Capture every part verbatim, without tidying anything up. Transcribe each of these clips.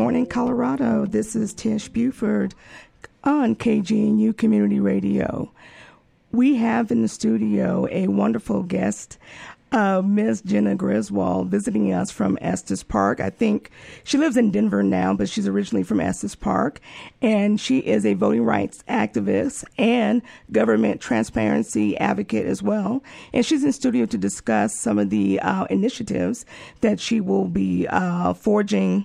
morning, Colorado. This is Tish Buford on K G N U Community Radio. We have in the studio a wonderful guest, uh, Miss Jenna Griswold, visiting us from Estes Park. I think she lives in Denver now, but she's originally from Estes Park. And she is a voting rights activist and government transparency advocate as well. And she's in studio to discuss some of the uh, initiatives that she will be uh, forging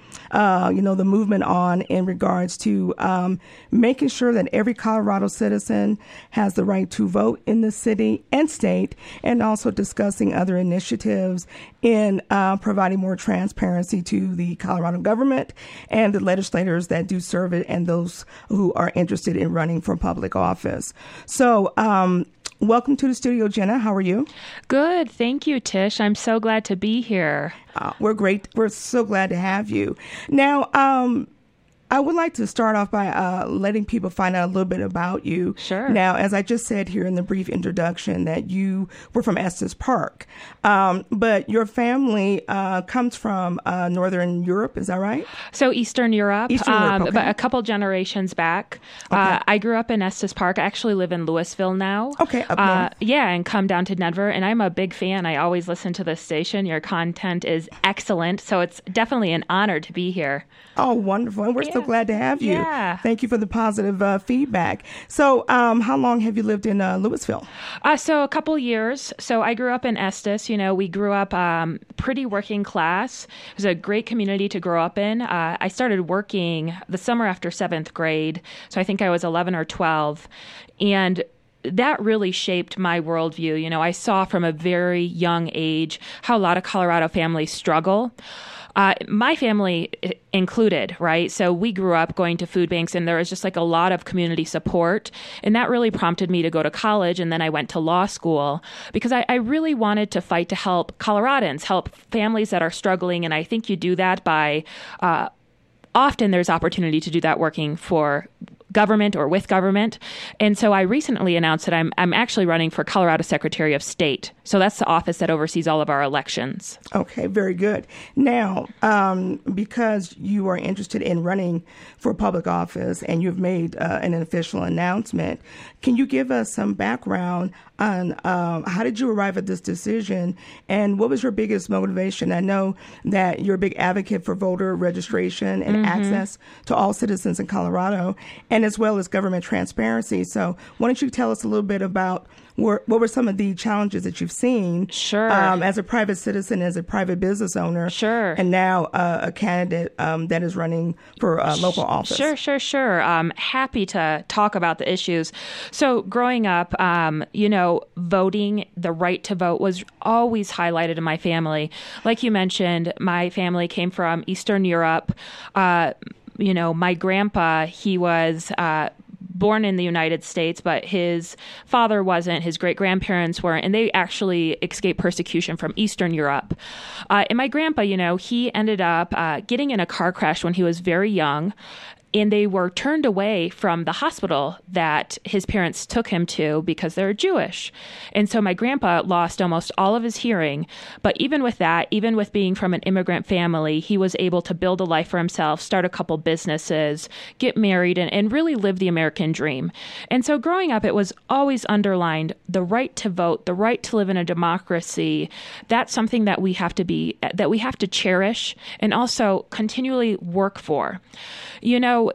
Uh, you know, the movement on in regards to um, making sure that every Colorado citizen has the right to vote in the city and state, and also discussing other initiatives in uh, providing more transparency to the Colorado government and the legislators that do serve it and those who are interested in running for public office. So, um, welcome to the studio, Jenna. How are you? Good. Thank you, Tish. I'm so glad to be here. Uh, we're great. We're so glad to have you. Now, um, I would like to start off by uh, letting people find out a little bit about you. Sure. Now, as I just said here in the brief introduction, that you were from Estes Park, um, but your family uh, comes from uh, Northern Europe. Is that right? So Eastern Europe, Eastern Europe, um, okay. but a couple generations back. Okay. Uh, I grew up in Estes Park. I actually live in Louisville now. Okay, up uh, north. Yeah, and come down to Denver. And I'm a big fan. I always listen to this station. Your content is excellent. So it's definitely an honor to be here. Oh, wonderful. And we're Yeah. so glad to have you. Yeah. Thank you for the positive uh, feedback. So um, how long have you lived in uh, Louisville? Uh, so a couple years. So I grew up in Estes. You know, we grew up um, pretty working class. It was a great community to grow up in. Uh, I started working the summer after seventh grade. So I think I was eleven or twelve. And that really shaped my worldview. You know, I saw from a very young age how a lot of Colorado families struggle. Uh, my family included, right? So we grew up going to food banks, and there was just like a lot of community support. And that really prompted me to go to college. And then I went to law school because I, I really wanted to fight to help Coloradans, help families that are struggling. And I think you do that by, uh, often there's opportunity to do that working for government or with government. And so I recently announced that I'm I'm actually running for Colorado Secretary of State. So that's the office that oversees all of our elections. Okay, very good. Now, um, because you are interested in running for public office and you've made uh, an official announcement, can you give us some background on um, how did you arrive at this decision and what was your biggest motivation? I know that you're a big advocate for voter registration and mm-hmm. access to all citizens in Colorado, and as well as government transparency. So why don't you tell us a little bit about were, what were some of the challenges that you've seen sure. um, as a private citizen, as a private business owner, sure. and now uh, a candidate um, that is running for uh, local office? Sure, sure, sure. Um, happy to talk about the issues. So growing up, um, you know, voting, the right to vote was always highlighted in my family. Like you mentioned, my family came from Eastern Europe. Uh, you know, my grandpa, he was uh, born in the United States, but his father wasn't, his great-grandparents weren't, and they actually escaped persecution from Eastern Europe. Uh, and my grandpa, you know, he ended up uh, getting in a car crash when he was very young, and they were turned away from the hospital that his parents took him to because they're Jewish. And so my grandpa lost almost all of his hearing. But even with that, even with being from an immigrant family, he was able to build a life for himself, start a couple businesses, get married, and, and really live the American dream. And so growing up, it was always underlined the right to vote, the right to live in a democracy. That's something that we have to be, that we have to cherish and also continually work for. You know,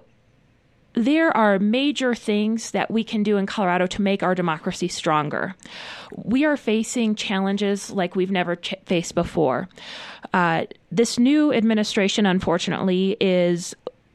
there are major things that we can do in Colorado to make our democracy stronger. We are facing challenges like we've never ch- faced before. Uh, this new administration, unfortunately, is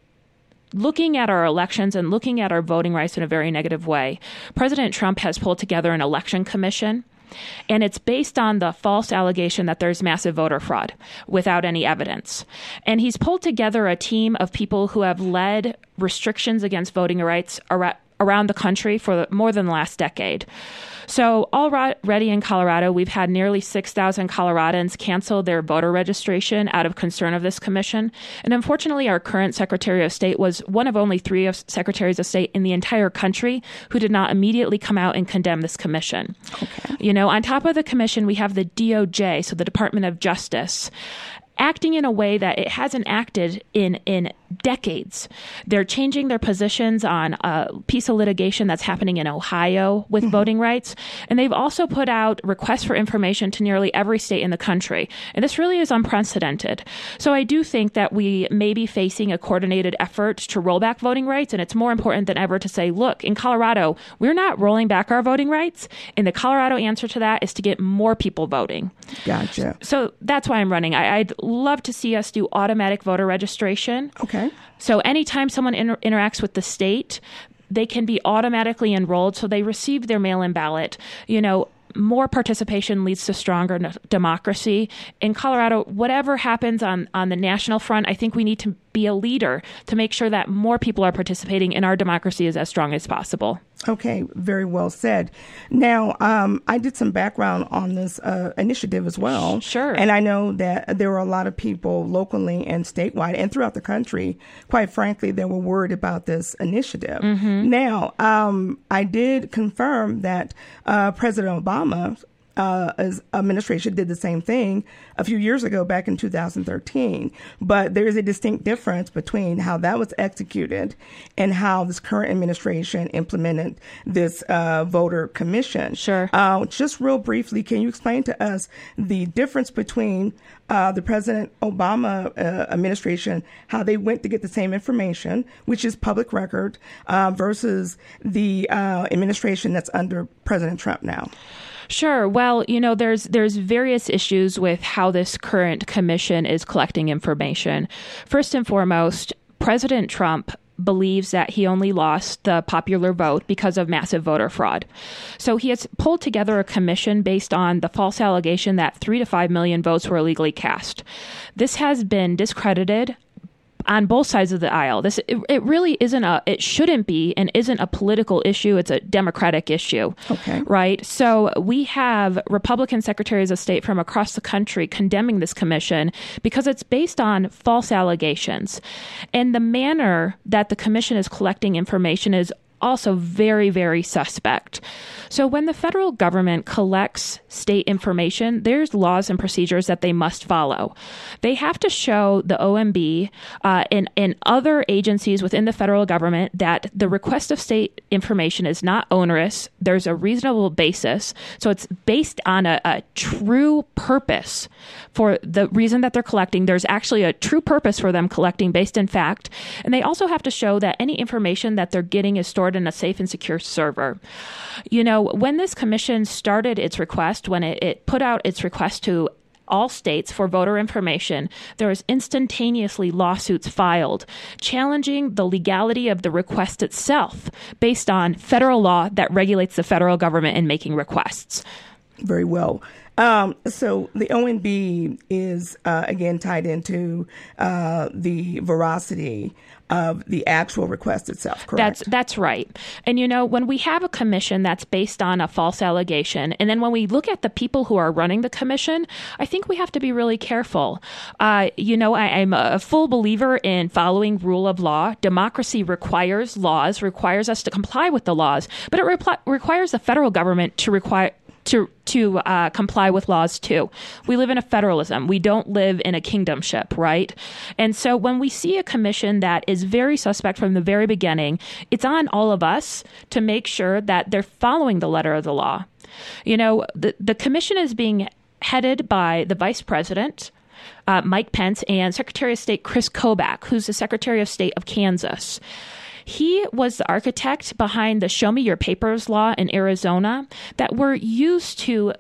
looking at our elections and looking at our voting rights in a very negative way. President Trump has pulled together an election commission, and it's based on the false allegation that there's massive voter fraud without any evidence. And he's pulled together a team of people who have led restrictions against voting rights ar- around the country for more than the last decade. So already in Colorado, we've had nearly six thousand Coloradans cancel their voter registration out of concern of this commission. And unfortunately, our current Secretary of State was one of only three of Secretaries of State in the entire country who did not immediately come out and condemn this commission. Okay. You know, on top of the commission, we have the D O J, so the Department of Justice. acting in a way that it hasn't acted in in decades. They're changing their positions on a piece of litigation that's happening in Ohio with mm-hmm. voting rights. And they've also put out requests for information to nearly every state in the country. And this really is unprecedented. So I do think that we may be facing a coordinated effort to roll back voting rights. And it's more important than ever to say, look, in Colorado, we're not rolling back our voting rights. And the Colorado answer to that is to get more people voting. Gotcha. So that's why I'm running. I, I'd love to see us do automatic voter registration. Okay. So anytime someone inter- interacts with the state, they can be automatically enrolled. So they receive their mail-in ballot. You know, more participation leads to stronger n- democracy. In Colorado, whatever happens on, on the national front, I think we need to be a leader to make sure that more people are participating and our democracy is as strong as possible. Okay, very well said. Now, um, I did some background on this uh, initiative as well. Sure. And I know that there were a lot of people locally and statewide and throughout the country, quite frankly, that were worried about this initiative. Mm-hmm. Now, um, I did confirm that uh, President Obama Uh, as administration did the same thing a few years ago, back in two thousand thirteen. But there is a distinct difference between how that was executed and how this current administration implemented this uh, voter commission. Sure. Uh, just real briefly, can you explain to us the difference between uh, the President Obama uh, administration, how they went to get the same information, which is public record, uh, versus the uh, administration that's under President Trump now? Sure. Well, you know, there's there's various issues with how this current commission is collecting information. First and foremost, President Trump believes that he only lost the popular vote because of massive voter fraud. So he has pulled together a commission based on the false allegation that three to five million votes were illegally cast. This has been discredited on both sides of the aisle. This it, it really isn't a it shouldn't be and isn't a political issue. It's a democratic issue. Okay. Right? So we have Republican secretaries of state from across the country condemning this commission because it's based on false allegations. And the manner that the commission is collecting information is also very, very suspect. So when the federal government collects state information, there's laws and procedures that they must follow. They have to show the O M B uh, and, and other agencies within the federal government that the request of state information is not onerous. There's a reasonable basis. So it's based on a, a true purpose for the reason that they're collecting. There's actually a true purpose for them collecting based in fact. And they also have to show that any information that they're getting is stored in a safe and secure server. You know, when this commission started its request, when it, it put out its request to all states for voter information, there was instantaneously lawsuits filed challenging the legality of the request itself based on federal law that regulates the federal government in making requests. Very well. Um, so the O M B is, uh, again, tied into uh, the veracity of the actual request itself, correct? That's that's right. And, you know, when we have a commission that's based on a false allegation, and then when we look at the people who are running the commission, I think we have to be really careful. Uh, you know, I, I'm a full believer in following rule of law. Democracy requires laws, requires us to comply with the laws, but it repli- requires the federal government to require to to uh, comply with laws too. We live in a federalism. We don't live in a kingdomship, right? And so when we see a commission that is very suspect from the very beginning, it's on all of us to make sure that they're following the letter of the law. You know, the, the commission is being headed by the vice president, uh, Mike Pence, and Secretary of State Chris Kobach, who's the Secretary of State of Kansas. He was the architect behind the Show Me Your Papers law in Arizona that were used to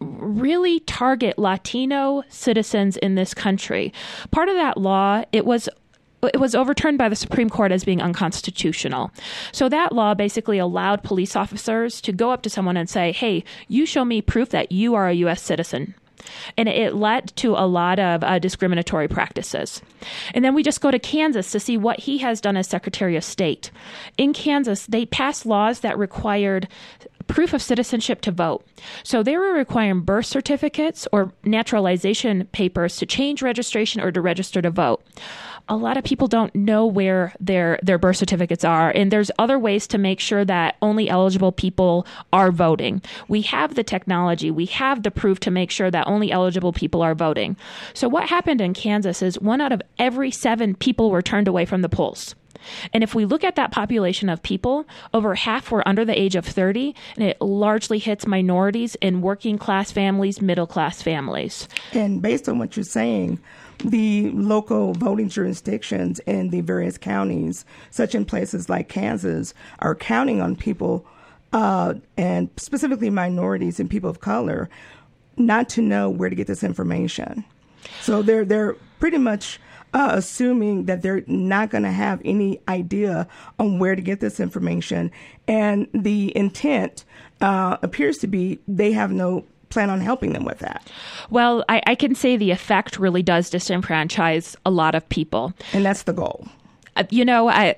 really target Latino citizens in this country. Part of that law, it was It was overturned by the Supreme Court as being unconstitutional. So that law basically allowed police officers to go up to someone and say, hey, you show me proof that you are a U S citizen. And it led to a lot of uh, discriminatory practices. And then we just go to Kansas to see what he has done as Secretary of State. In Kansas, they passed laws that required proof of citizenship to vote. So they were requiring birth certificates or naturalization papers to change registration or to register to vote. a lot of people don't know where their their birth certificates are, and there's other ways to make sure that only eligible people are voting. We have the technology, we have the proof to make sure that only eligible people are voting. So what happened in Kansas is one out of every seven people were turned away from the polls. And if we look at that population of people, over half were under the age of thirty, and it largely hits minorities and working class families, middle class families. And based on what you're saying, the local voting jurisdictions in the various counties, such in places like Kansas, are counting on people, uh, and specifically minorities and people of color, not to know where to get this information. So they're they're pretty much uh, assuming that they're not going to have any idea on where to get this information, and the intent uh, appears to be they have no plan on helping them with that. Well, I, I can say the effect really does disenfranchise a lot of people. And that's the goal. Uh, you know, I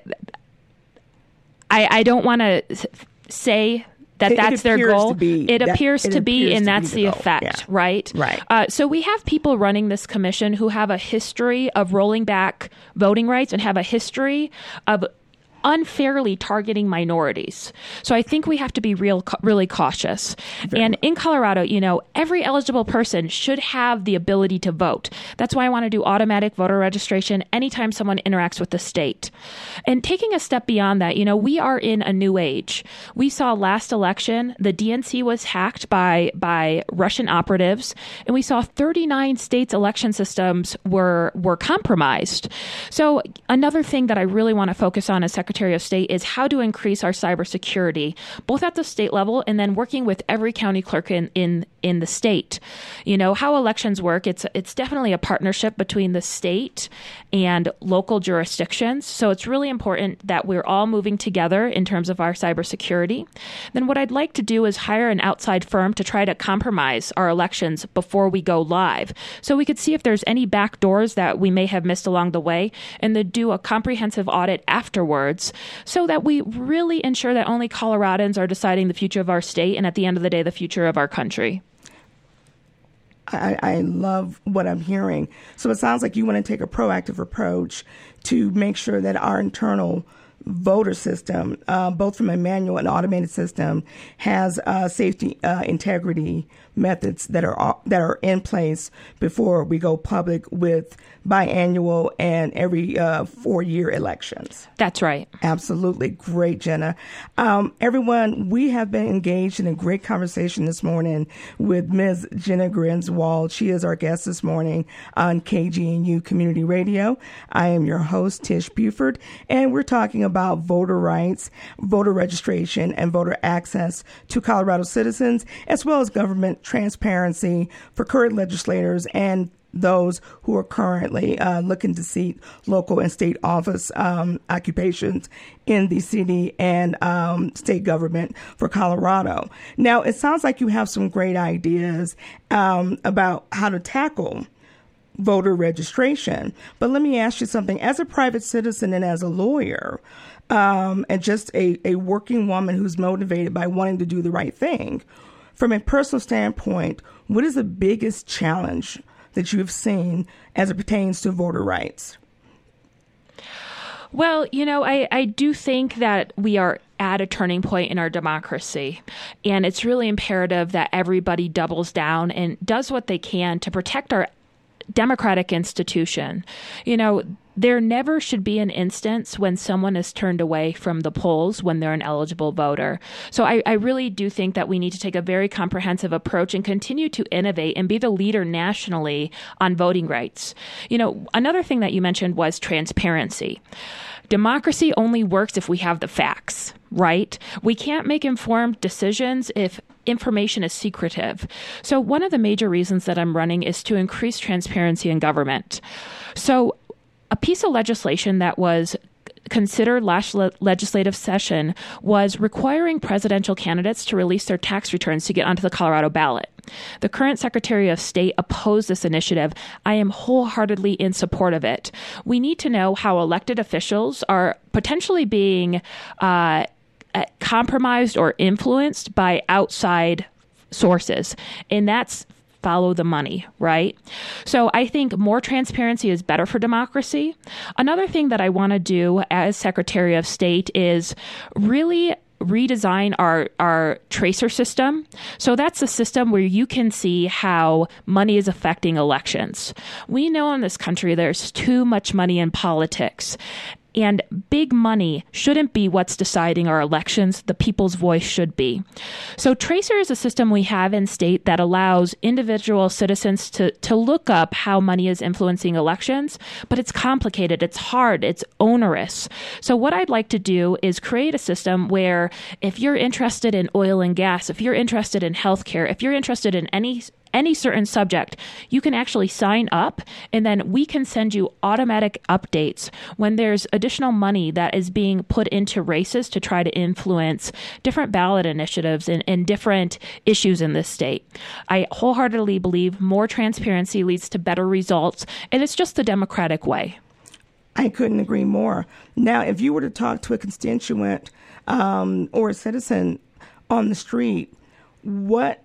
I, I don't want to say that it, that's it their goal. Be, it that, appears it to be, appears and to that's be the, the effect, yeah. right? Right. Uh, so we have people running this commission who have a history of rolling back voting rights and have a history of unfairly targeting minorities. So I think we have to be real, really cautious. Very and in Colorado, you know, every eligible person should have the ability to vote. That's why I want to do automatic voter registration anytime someone interacts with the state. And taking a step beyond that, you know, we are in a new age. We saw last election, the D N C was hacked by, by Russian operatives, and we saw thirty-nine states' election systems were, were compromised. So another thing that I really want to focus on as Secretary Secretary of State is how to increase our cybersecurity, both at the state level and then working with every county clerk in, in, in the state. You know, how elections work, it's it's definitely a partnership between the state and local jurisdictions. So it's really important that we're all moving together in terms of our cybersecurity. Then what I'd like to do is hire an outside firm to try to compromise our elections before we go live. So we could see if there's any back doors that we may have missed along the way, and then do a comprehensive audit afterwards, so that we really ensure that only Coloradans are deciding the future of our state and at the end of the day, the future of our country. I, I love what I'm hearing. So it sounds like you want to take a proactive approach to make sure that our internal voter system, uh, both from a manual and automated system, has uh, safety, uh, integrity methods that are that are in place before we go public with biannual and every uh, four-year elections. That's right. Absolutely. Great, Jenna. Um, everyone, we have been engaged in a great conversation this morning with Miz Jenna Griswold. She is our guest this morning on K G N U Community Radio. I am your host, Tish Buford, and we're talking about voter rights, voter registration, and voter access to Colorado citizens, as well as government transparency for current legislators and those who are currently uh, looking to seat local and state office um, occupations in the city and um, state government for Colorado. Now, it sounds like you have some great ideas um, about how to tackle voter registration. But let me ask you something. As a private citizen and as a lawyer, um, and just a, a working woman who's motivated by wanting to do the right thing, from a personal standpoint, what is the biggest challenge that you've seen as it pertains to voter rights? Well, you know, I, I do think that we are at a turning point in our democracy, and it's really imperative that everybody doubles down and does what they can to protect our democratic institution. You know, there never should be an instance when someone is turned away from the polls when they're an eligible voter. So I, I really do think that we need to take a very comprehensive approach and continue to innovate and be the leader nationally on voting rights. You know, another thing that you mentioned was transparency. Democracy only works if we have the facts, right? We can't make informed decisions if information is secretive. So one of the major reasons that I'm running is to increase transparency in government. So a piece of legislation that was considered last le- legislative session was requiring presidential candidates to release their tax returns to get onto the Colorado ballot. The current Secretary of State opposed this initiative. I am wholeheartedly in support of it. We need to know how elected officials are potentially being uh, compromised or influenced by outside sources. And that's follow the money, right? So I think more transparency is better for democracy. Another thing that I want to do as Secretary of State is really redesign our, our tracer system. So that's a system where you can see how money is affecting elections. We know in this country there's too much money in politics. And big money shouldn't be what's deciding our elections. The people's voice should be. So Tracer is a system we have in state that allows individual citizens to, to look up how money is influencing elections, but it's complicated, it's hard, it's onerous. So what I'd like to do is create a system where if you're interested in oil and gas, if you're interested in healthcare, if you're interested in any any certain subject, you can actually sign up, and then we can send you automatic updates when there's additional money that is being put into races to try to influence different ballot initiatives and, and different issues in this state. I wholeheartedly believe more transparency leads to better results, and it's just the democratic way. I couldn't agree more. Now, if you were to talk to a constituent um, or a citizen on the street, what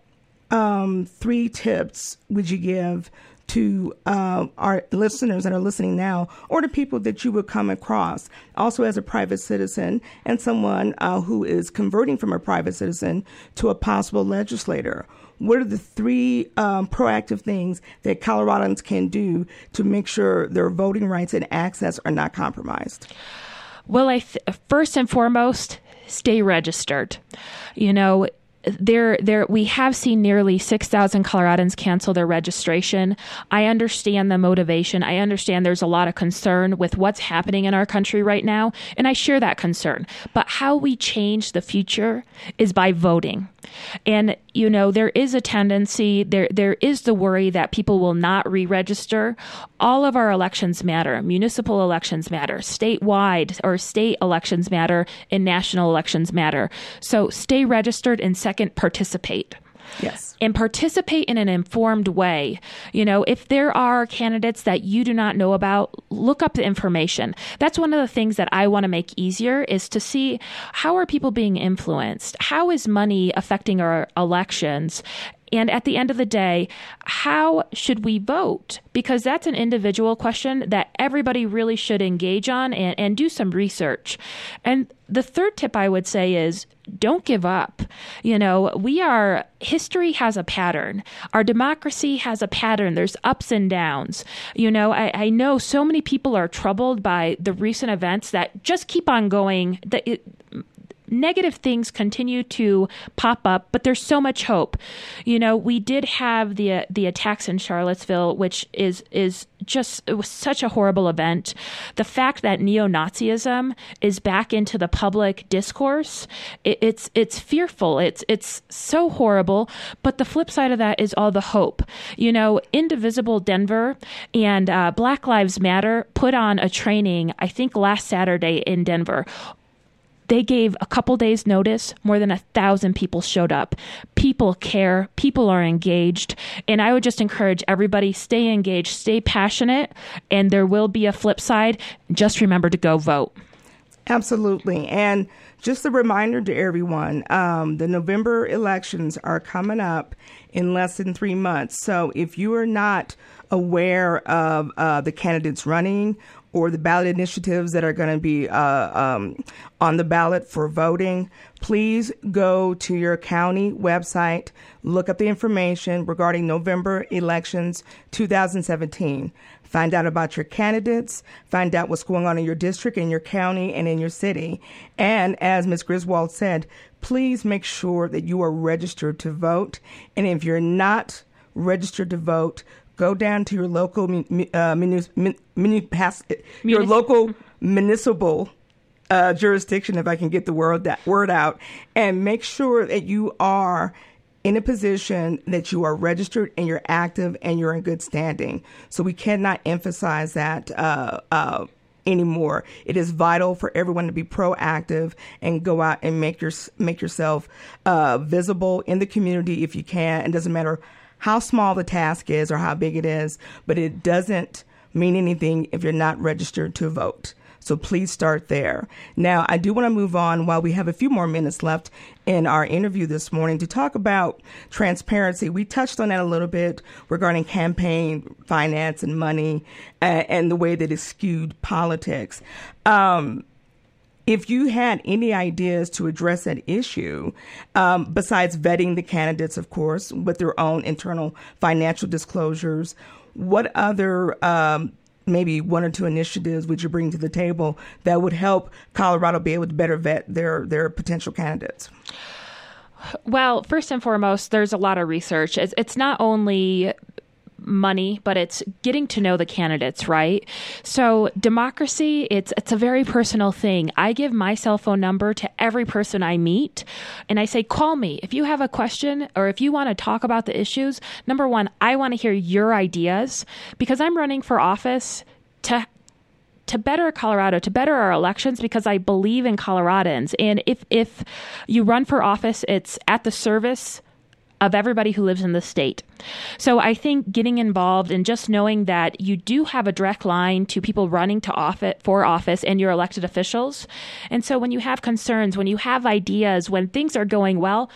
Um, three tips would you give to uh, our listeners that are listening now, or to people that you would come across, also as a private citizen and someone uh, who is converting from a private citizen to a possible legislator? What are the three um, proactive things that Coloradans can do to make sure their voting rights and access are not compromised? Well, I th- first and foremost, stay registered. You know, There, there, we have seen nearly six thousand Coloradans cancel their registration. I understand the motivation. I understand there's a lot of concern with what's happening in our country right now, and I share that concern. But how we change the future is by voting. And, you know, there is a tendency, there, there is the worry that people will not re-register. All of our elections matter. Municipal elections matter. Statewide or state elections matter, and national elections matter. So stay registered, and second, participate. Yes. And participate in an informed way. You know, if there are candidates that you do not know about, look up the information. That's one of the things that I want to make easier, is to see how are people being influenced? How is money affecting our elections? And at the end of the day, how should we vote? Because that's an individual question that everybody really should engage on and, and do some research. And the third tip I would say is don't give up. You know, we are, history has a pattern. Our democracy has a pattern. There's ups and downs. You know, I, I know so many people are troubled by the recent events that just keep on going. That it, Negative things continue to pop up, but there's so much hope. You know, we did have the uh, the attacks in Charlottesville, which is is just, it was such a horrible event. The fact that neo-Nazism is back into the public discourse, it, it's it's fearful. It's it's so horrible. But the flip side of that is all the hope. You know, Indivisible Denver and uh, Black Lives Matter put on a training, I think last Saturday in Denver. They gave a couple days notice. More than a thousand people showed up. People care. People are engaged. And I would just encourage everybody, stay engaged, stay passionate, and there will be a flip side. Just remember to go vote. Absolutely. And just a reminder to everyone, um, the November elections are coming up in less than three months. So if you are not aware of uh, the candidates running or the ballot initiatives that are going to be uh, um, on the ballot for voting, please go to your county website, look up the information regarding November elections two thousand seventeen. Find out about your candidates, find out what's going on in your district, in your county, and in your city. And as Miz Griswold said, please make sure that you are registered to vote. And if you're not registered to vote, go down to your local, uh, muni- muni- muni- your local municipal uh, jurisdiction, if I can get the word that word out, and make sure that you are in a position that you are registered and you're active and you're in good standing. So we cannot emphasize that uh, uh, anymore. It is vital for everyone to be proactive and go out and make your make yourself uh, visible in the community if you can. It doesn't matter how small the task is or how big it is, but it doesn't mean anything if you're not registered to vote. So please start there. Now, I do want to move on while we have a few more minutes left in our interview this morning to talk about transparency. We touched on that a little bit regarding campaign finance and money uh, and the way that it skewed politics. Um, If you had any ideas to address that issue, um, besides vetting the candidates, of course, with their own internal financial disclosures, what other um, maybe one or two initiatives would you bring to the table that would help Colorado be able to better vet their, their potential candidates? Well, first and foremost, there's a lot of research. It's, it's not only money, but it's getting to know the candidates, right? So democracy, it's it's a very personal thing. I give my cell phone number to every person I meet, and I say, call me. If you have a question or if you want to talk about the issues, number one, I want to hear your ideas because I'm running for office to to better Colorado, to better our elections, because I believe in Coloradans. And if if you run for office, it's at the service of everybody who lives in the state. So I think getting involved and just knowing that you do have a direct line to people running to office for office and your elected officials. And so when you have concerns, when you have ideas, when things are going well,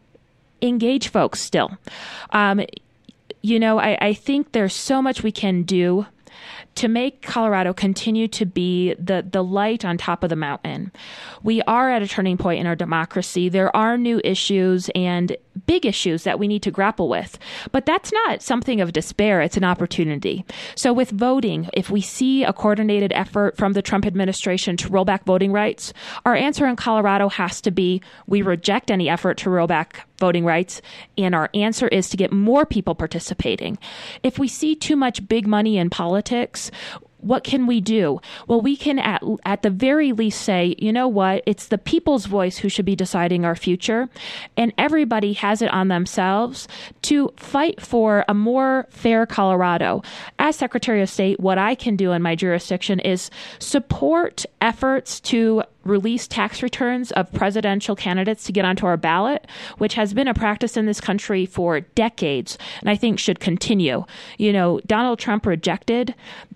engage folks still. Um, you know, I, I think there's so much we can do to make Colorado continue to be the, the light on top of the mountain. We are at a turning point in our democracy. There are new issues and big issues that we need to grapple with. But that's not something of despair. It's an opportunity. So with voting, if we see a coordinated effort from the Trump administration to roll back voting rights, our answer in Colorado has to be we reject any effort to roll back voting rights, and our answer is to get more people participating. If we see too much big money in politics, what can we do? Well, we can at, at the very least say, you know what, it's the people's voice who should be deciding our future, and everybody has it on themselves to fight for a more fair Colorado. As Secretary of State, what I can do in my jurisdiction is support efforts to release tax returns of presidential candidates to get onto our ballot, which has been a practice in this country for decades, and I think should continue. You know, Donald Trump rejected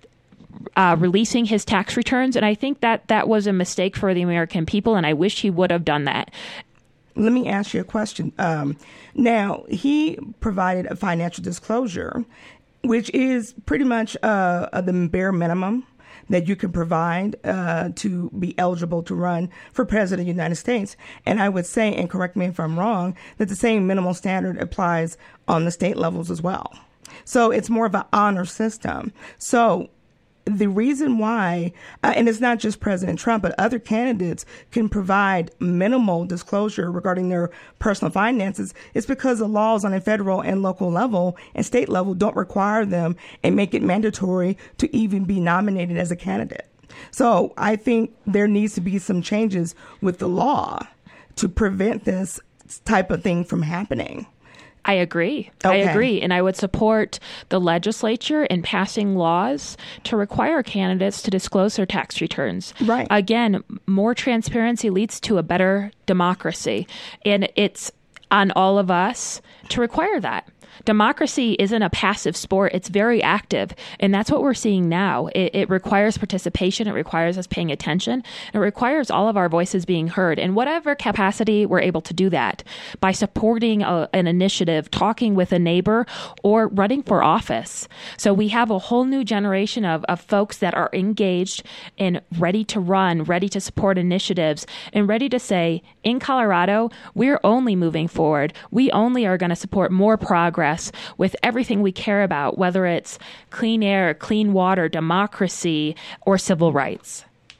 Uh, releasing his tax returns. And I think that that was a mistake for the American people, and I wish he would have done that. Let me ask you a question. Um, now, he provided a financial disclosure, which is pretty much uh, the bare minimum that you can provide uh, to be eligible to run for president of the United States. And I would say, and correct me if I'm wrong, that the same minimal standard applies on the state levels as well. So it's more of an honor system. So the reason why, uh, and it's not just President Trump, but other candidates can provide minimal disclosure regarding their personal finances, is because the laws on a federal and local level and state level don't require them and make it mandatory to even be nominated as a candidate. So I think there needs to be some changes with the law to prevent this type of thing from happening. I agree. Okay. I agree. And I would support the legislature in passing laws to require candidates to disclose their tax returns. Right. Again, more transparency leads to a better democracy. And it's on all of us to require that. Democracy isn't a passive sport. It's very active. And that's what we're seeing now. It, it requires participation. It requires us paying attention. It requires all of our voices being heard. In whatever capacity we're able to do that, by supporting a, an initiative, talking with a neighbor, or running for office. So we have a whole new generation of, of folks that are engaged and ready to run, ready to support initiatives, and ready to say, in Colorado, we're only moving forward. We only are going to support more progress with everything we care about, whether it's clean air, clean water, democracy, or civil rights.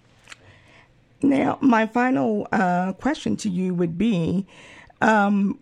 Now, my final uh, question to you would be, um,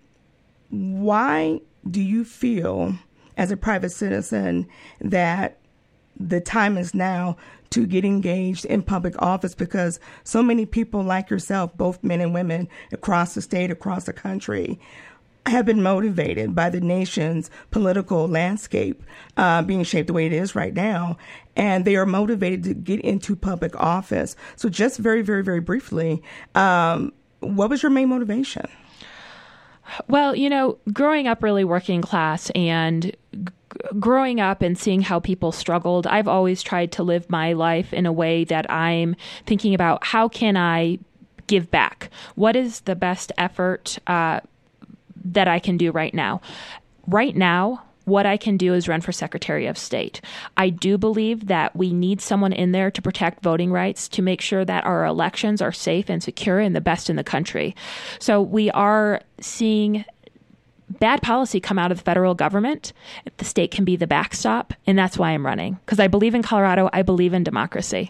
why do you feel, as a private citizen, that the time is now to get engaged in public office? Because so many people like yourself, both men and women across the state, across the country, have been motivated by the nation's political landscape uh, being shaped the way it is right now, and they are motivated to get into public office. So just very, very, very briefly, um, what was your main motivation? Well, you know, growing up really working class and g- growing up and seeing how people struggled, I've always tried to live my life in a way that I'm thinking about how can I give back? What is the best effort uh, that I can do right now? Right now, what I can do is run for Secretary of State. I do believe that we need someone in there to protect voting rights, to make sure that our elections are safe and secure and the best in the country. So we are seeing bad policy come out of the federal government. The state can be the backstop, and that's why I'm running. Because I believe in Colorado. I believe in democracy.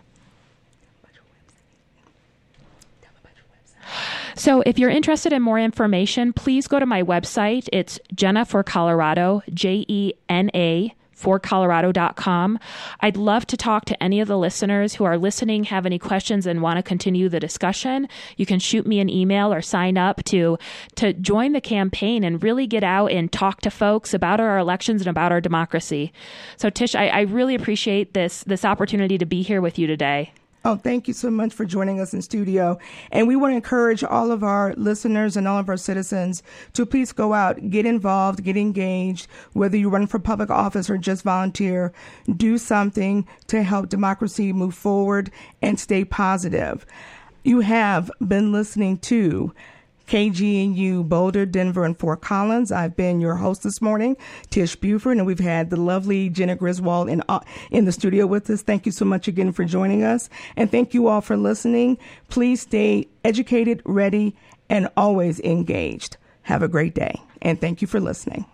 So if you're interested in more information, please go to my website. It's Jena for Colorado, J E N A, for Colorado dot com. I'd love to talk to any of the listeners who are listening, have any questions, and want to continue the discussion. You can shoot me an email or sign up to, to join the campaign and really get out and talk to folks about our elections and about our democracy. So Tish, I, I really appreciate this, this opportunity to be here with you today. Oh, thank you so much for joining us in studio. And we want to encourage all of our listeners and all of our citizens to please go out, get involved, get engaged, whether you run for public office or just volunteer, do something to help democracy move forward and stay positive. You have been listening to K G N U Boulder, Denver, and Fort Collins. I've been your host this morning, Tish Buford, and we've had the lovely Jena Griswold in uh, in the studio with us. Thank you so much again for joining us, and thank you all for listening. Please stay educated, ready, and always engaged. Have a great day, and thank you for listening.